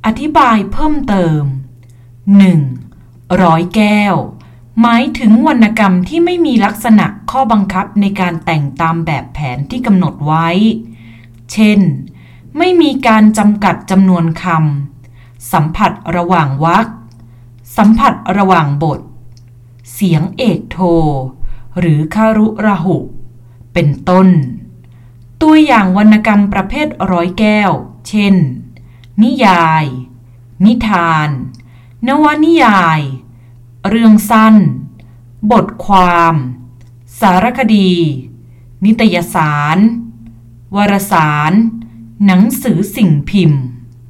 อธิบายเพิ่มเติม 1. ร้อยแก้วหมายถึงวรรณกรรมที่ไม่มีลักษณะข้อบังคับในการแต่งตามแบบแผนที่กำหนดไว้เช่นไม่มีการจำกัดจำนวนคำสัมผัสระหว่างวรรคสัมผัสระหว่างบทเสียงเอกโทหรือคารุระหุเป็นต้นตัวอย่างวรรณกรรมประเภทร้อยแก้วเช่นนิยายนิทานนวนิยายเรื่องสั้นบทความสารคดีนิตยสารวารสารหนังสือสิ่งพิมพ์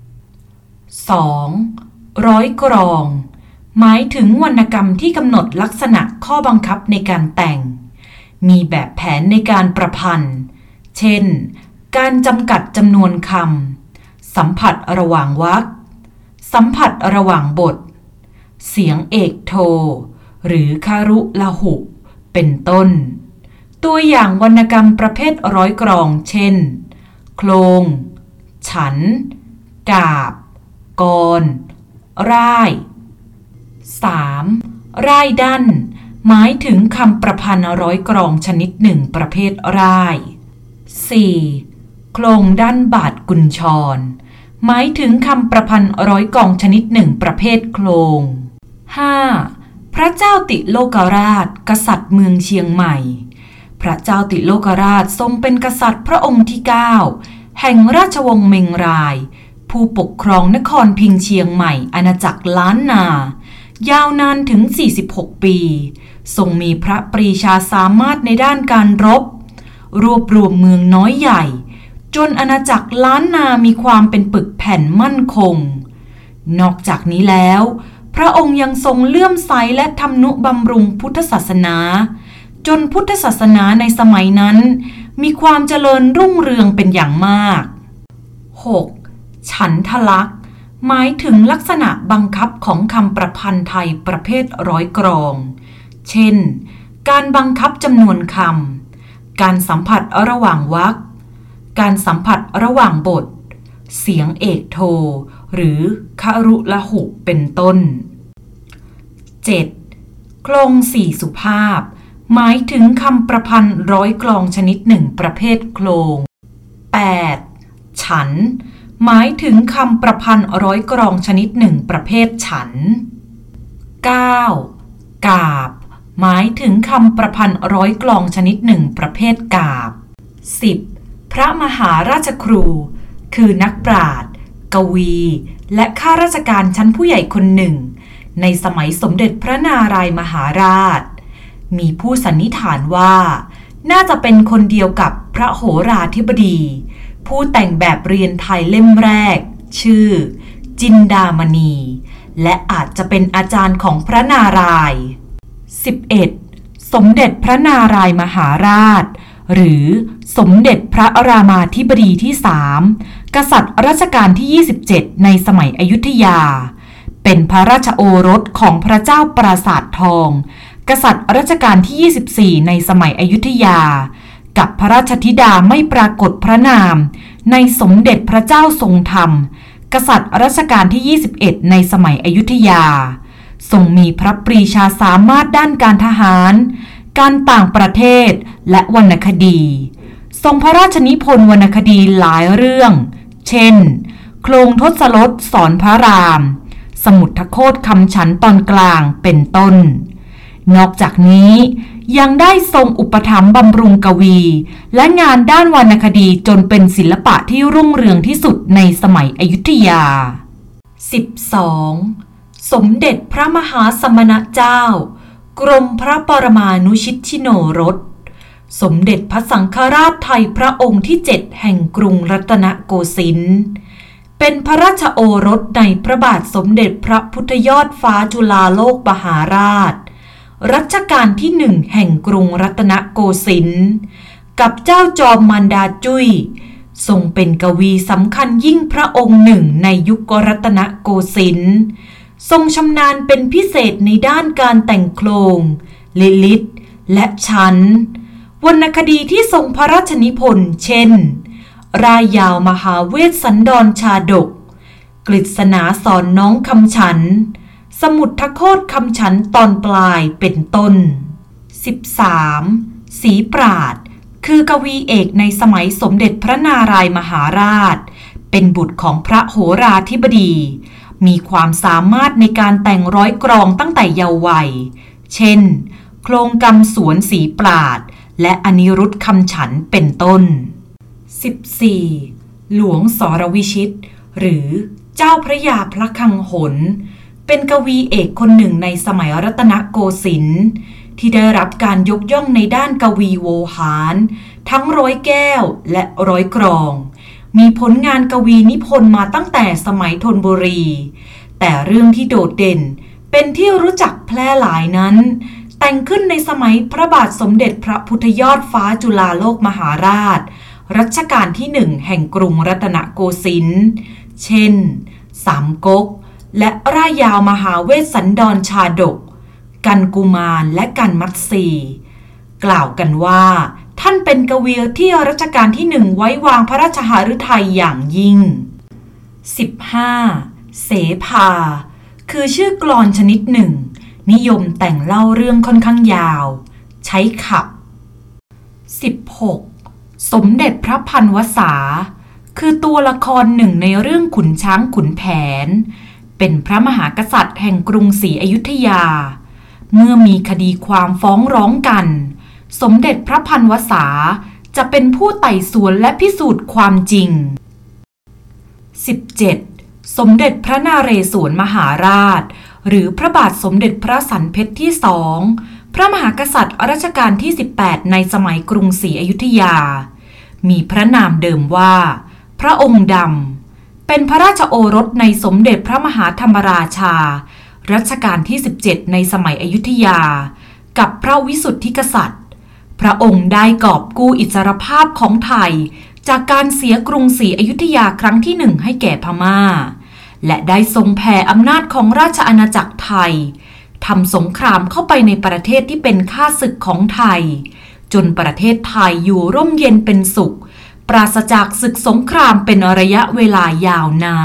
2. ร้อยกรองหมายถึงวรรณกรรมที่กำหนดลักษณะข้อบังคับในการแต่งมีแบบแผนในการประพันธ์เช่นการจำกัดจำนวนคำสัมผัสระหว่างวรรคสัมผัสระหว่างบทเสียงเอกโทหรือคารุละหุเป็นต้นตัวอย่างวรรณกรรมประเภทร้อยกรองเช่นโคลงฉันกาบกรร่าย 3. ร่ายดั้นหมายถึงคำประพันธ์ร้อยกรองชนิดหนึ่งประเภทร่าย 4. โคลงดั้นบาทกุญชรหมายถึงคำประพันธ์ร้อยกรองชนิดหนึ่งประเภทโคลง 5. พระเจ้าติโลกราชกษัตริย์เมืองเชียงใหม่พระเจ้าติโลกราชทรงเป็นกษัตริย์พระองค์ที่ 9แห่งราชวงศ์เมงรายผู้ปกครองนครพิงค์เชียงใหม่อาณาจักรล้านนายาวนานถึง46ปีทรงมีพระปรีชาสามารถในด้านการรบรวบรวมเมืองน้อยใหญ่จนอาณาจักรล้านนามีความเป็นปึกแผ่นมั่นคงนอกจากนี้แล้วพระองค์ยังทรงเลื่อมใสและทำนุบำรุงพุทธศาสนาจนพุทธศาสนาในสมัยนั้นมีความเจริญรุ่งเรืองเป็นอย่างมาก 6. ฉันทลักษณ์หมายถึงลักษณะบังคับของคำประพันธ์ไทยประเภทร้อยกรองเช่นการบังคับจำนวนคำการสัมผัสระหว่างวรรคการสัมผัสระหว่างบทเสียงเอกโทหรือคารุละหุเป็นต้น 7. โคลงสี่สุภาพหมายถึงคำประพันธ์ร้อยกลองชนิดหนึ่งประเภทโคลง 8. ฉันหมายถึงคำประพันธ์ร้อยกลองชนิดหนึ่งประเภทฉัน 9. กาบหมายถึงคำประพันธ์ร้อยกลองชนิดหนึ่งประเภทกาบ 10. พระมหาราชครูคือนักปราชญ์กวีและข้าราชการชั้นผู้ใหญ่คนหนึ่งในสมัยสมเด็จพระนารายมหาราชมีผู้สันนิษฐานว่าน่าจะเป็นคนเดียวกับพระโหราธิบดีผู้แต่งแบบเรียนไทยเล่มแรกชื่อจินดามณีและอาจจะเป็นอาจารย์ของพระนารายณ์ 11. สมเด็จพระนารายมหาราชหรือสมเด็จพระรามาธิบดีที่ 3กษัตริย์รัชกาลที่ 27ในสมัยอยุธยาเป็นพระราชโอรสของพระเจ้าปราสาททองกษัตริย์รัชกาลที่24ในสมัยอยุธยากับพระราชธิดาไม่ปรากฏพระนามในสมเด็จพระเจ้าทรงธรรมกษัตริย์รัชกาลที่21ในสมัยอยุธยาทรงมีพระปรีชาสามารถด้านการทหารการต่างประเทศและวรรณคดีทรงพระราชนิพนธ์วรรณคดีหลายเรื่องเช่นโคลงทศรสสอนพระรามสมุทรโคตคำฉันตอนกลางเป็นต้นนอกจากนี้ยังได้ทรงอุปถัมภ์บำรุงกวีและงานด้านวรรณคดีจนเป็นศิลปะที่รุ่งเรืองที่สุดในสมัยอยุธยา 12. สมเด็จพระมหาสมณเจ้ากรมพระปรมานุชิตชิโนรสสมเด็จพระสังฆราชไทยพระองค์ที่ 7แห่งกรุงรัตนโกสินทร์เป็นพระราชโอรสในพระบาทสมเด็จพระพุทธยอดฟ้าจุฬาโลกมหาราชรัชกาลที่ 1แห่งกรุงรัตนโกสินทร์กับเจ้าจอมมารดาจุ้ยทรงเป็นกวีสำคัญยิ่งพระองค์หนึ่งในยุครัตนโกสินทร์ทรงชำนาญเป็นพิเศษในด้านการแต่งโคลงลิลิตและฉันวรรณคดีที่ทรงพระราชนิพนธ์เช่นรายยาวมหาเวสสันดรชาดกกฤษณาสอนน้องคำฉันสมุทรโคตคำฉันตอนปลายเป็นต้น 13. ศรีปราดคือกวีเอกในสมัยสมเด็จพระนารายมหาราชเป็นบุตรของพระโหราธิบดีมีความสามารถในการแต่งร้อยกลองตั้งแต่เยาว์วัยเช่นโครงกำสวนศรีปราดและอนิรุตคำฉันเป็นต้น 14. หลวงสรวิชิตหรือเจ้าพระยาพระคลังหนเป็นกวีเอกคนหนึ่งในสมัยรัตนโกสินทร์ที่ได้รับการยกย่องในด้านกวีโวหารทั้งร้อยแก้วและร้อยกลองมีผลงานกวีนิพนธ์มาตั้งแต่สมัยธนบุรีแต่เรื่องที่โดดเด่นเป็นที่รู้จักแพร่หลายนั้นแต่งขึ้นในสมัยพระบาทสมเด็จพระพุทธยอดฟ้าจุฬาโลกมหาราชรัชกาลที่หนึ่งแห่งกรุงรัตนโกสินทร์เช่นสามก๊กและร่ายยาวมหาเวสสันดรชาดกกันกุมารและกันมัตสีกล่าวกันว่าท่านเป็นกวีที่รัชกาลที่หนึ่งไว้วางพระราชหฤทัยอย่างยิ่ง 15. เสภาคือชื่อกลอนชนิดหนึ่งนิยมแต่งเล่าเรื่องค่อนข้างยาวใช้ขับ 16. สมเด็จพระพันวษาคือตัวละครหนึ่งในเรื่องขุนช้างขุนแผนเป็นพระมหากษัตริย์แห่งกรุงศรีอยุธยาเมื่อมีคดีความฟ้องร้องกันสมเด็จพระพันวษาจะเป็นผู้ไต่สวนและพิสูจน์ความจริง 17. สมเด็จพระนเรศวรมหาราชหรือพระบาทสมเด็จพระสันเพชรที่สองพระมหากษัตริย์รัชกาลที่ 18ในสมัยกรุงศรีอยุธยามีพระนามเดิมว่าพระองค์ดำเป็นพระราชโอรสในสมเด็จพระมหาธรรมราชารัชกาลที่ 17ในสมัยอยุธยากับพระวิสุทธิกษัตริย์พระองค์ได้กอบกู้อิสรภาพของไทยจากการเสียกรุงศรีอยุธยาครั้งที่1ให้แก่พม่าและได้ทรงแผ่อำนาจของราชอาณาจักรไทยทำสงครามเข้าไปในประเทศที่เป็นข้าศึกของไทยจนประเทศไทยอยู่ร่มเย็นเป็นสุขปราศจากศึกสงครามเป็นระยะเวลายาวนาน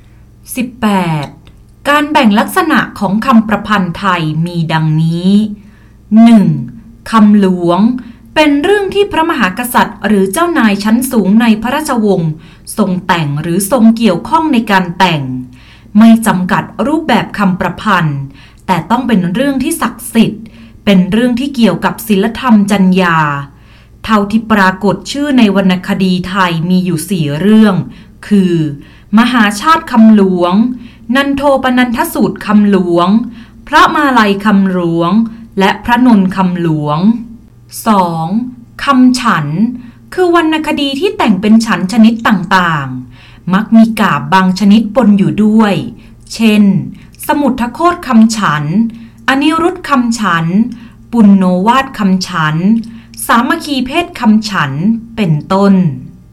18. การแบ่งลักษณะของคำประพันธ์ไทยมีดังนี้ 1. คำหลวงเป็นเรื่องที่พระมหากษัตริย์หรือเจ้านายชั้นสูงในพระราชวงศ์ทรงแต่งหรือทรงเกี่ยวข้องในการแต่งไม่จำกัดรูปแบบคำประพันธ์แต่ต้องเป็นเรื่องที่ศักดิ์สิทธิ์เป็นเรื่องที่เกี่ยวกับศีลธรรมจรรยาเท่าที่ปรากฏชื่อในวรรณคดีไทยมีอยู่4เรื่องคือมหาชาติคำหลวงนันโทปนันทสูตรคำหลวงพระมาลัยคำหลวงและพระนนท์คำหลวง 2. คำฉันคือวรรณคดีที่แต่งเป็นฉันชนิดต่างๆมักมีกาบบางชนิดปนอยู่ด้วยเช่นสมุทรโคตคำฉันอนิรุตคำฉันปุณโนวาทคำฉันสามัคคีเพศคำฉันเป็นต้น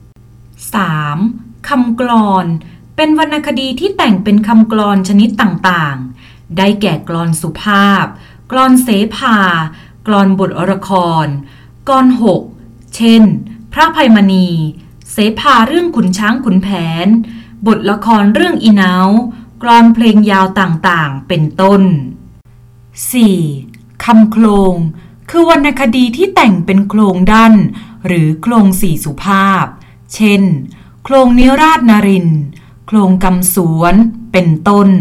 3. คำกลอนเป็นวรรณคดีที่แต่งเป็นคำกลอนชนิดต่างๆได้แก่กลอนสุภาพกลอนเสภากลอนบทละครกลอนหกเช่นพระภัยมณีเสภาเรื่องขุนช้างขุนแผนบทละครเรื่องอีเหนากลอนเพลงยาวต่างๆเป็นต้น 4. คำโครงคือวรรณคดีที่แต่งเป็นโครงด้านหรือโครงสี่สุภาพเช่นโครงนิราศนรินทร์โครงกำสวนเป็นต้น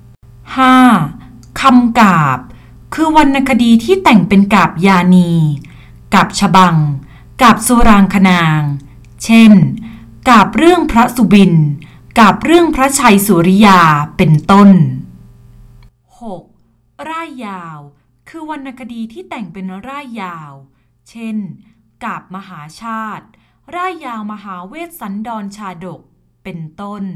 5. คำกาบคือวรรณคดีที่แต่งเป็นกาบยานีกาบฉบังกาบสุรางคนางเช่นกาบเรื่องพระสุบินกาบเรื่องพระชัยสุริยาเป็นต้น 6. ร่ายยาวคือวรรณคดีที่แต่งเป็นร่ายยาวเช่นกาบมหาชาติร่ายยาวมหาเวสสันดรชาดกเป็นต้น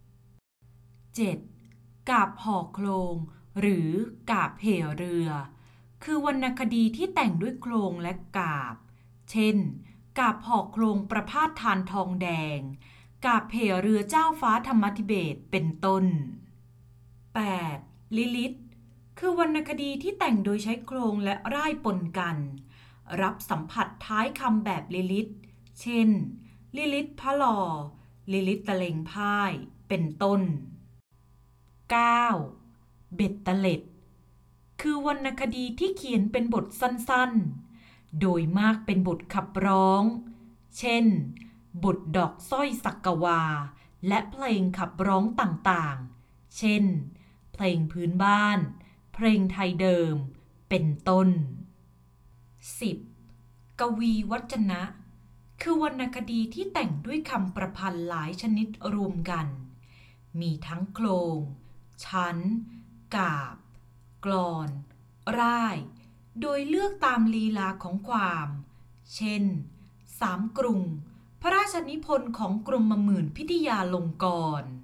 7. กาบห่อโครงหรือกาบเหเรือคือวรรณคดีที่แต่งด้วยโครงและกาบเช่นกาบห่อโครงประพาสทานทองแดงกาบเหเรือเจ้าฟ้าธรรมธิเบศรเป็นต้น 8. ลิลิตคือวรรณคดีที่แต่งโดยใช้โครงและร่ายปนกันรับสัมผัสท้ายคำแบบลิลิตเช่นลิลิตพระลอลิลิตตะเลงพ่ายเป็นต้น 9. เบ็ดเตล็ดคือวรรณคดีที่เขียนเป็นบทสั้นๆโดยมากเป็นบทขับร้องเช่นบทดอกสร้อยสักกวาและเพลงขับร้องต่างๆเช่นเพลงพื้นบ้านเพลงไทยเดิมเป็นต้น 10. กวีวจนะคือวรรณคดีที่แต่งด้วยคำประพันธ์หลายชนิดรวมกันมีทั้งโครงชั้นกาบกลอนร่ายโดยเลือกตามลีลาของความเช่นสามกรุงพระราชนิพนธ์ของกรมหมื่นพิทยาลงกรณ์